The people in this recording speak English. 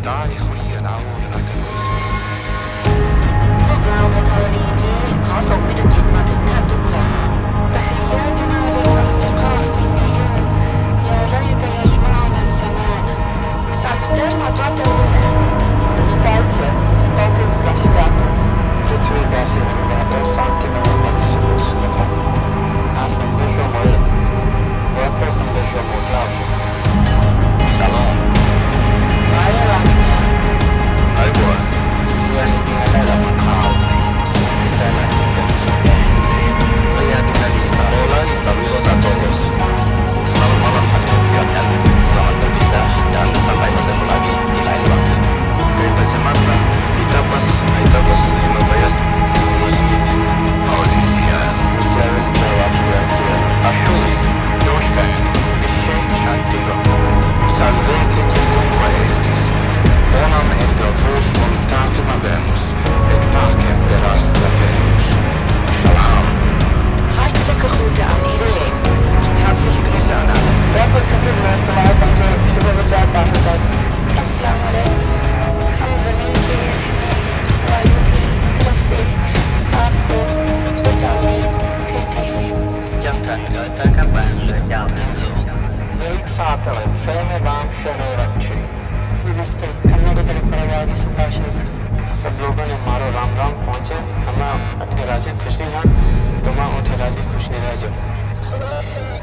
تاريخ ينعود الأكاديمية พวกเราในธรณีนี้ขอส่งมิตรจิตมาถึงท่านทุกคน تحياتنا للأصدقاء في النجوم يا ليت يجمعنا الزمان Salutări la toată lumea Witajcie w istoty z zaświatów पृथ्वीवासी हुनुबाट शान्तिमय मनुष्यको सुख A संदेशो moje Voto संदेशो मोकलावछु Shalom Maya Ramina Alboa Sia libingalera Macau Sala Voy a finalizar. Hola y saludos a todos. Selamat malam hadirin sekalian. Selamat berpisah dan sampai bertemu lagi di lain waktu. Kita semata, kita pas, lima bayas, musik, auditia, Israel, Jawab, Yasia, Ashuri, Noshka, Ishe, Shantigo, Salvete quicumque estis, bonam et gravus voluntatem habemus, et pacem per astra felius. Shalom. Hartelijke groeten aan iedereen. Herzliche Grüße an alle व्यापक में तुम्हारे पहुंचे शुभ विचार पाठन तक अस्सलाम वालेकुम हम ज़मीन के वालों की तरफ से आपको खुशामदीद कहते हैं Chân thành gửi tới các bạn lời chào thân hữu एक साथ प्रेम राम शरण रक्षे नमस्ते कन्नडದಲ್ಲಿ ಪರವಾಗಿ ಶುಭಾಶಯಗಳು सब लोगों ने मारो राम राम पहुंचे हमें अठे राजी खुशी हैं तुम्हें उठे राजी खुशी रह जाओ खुदा से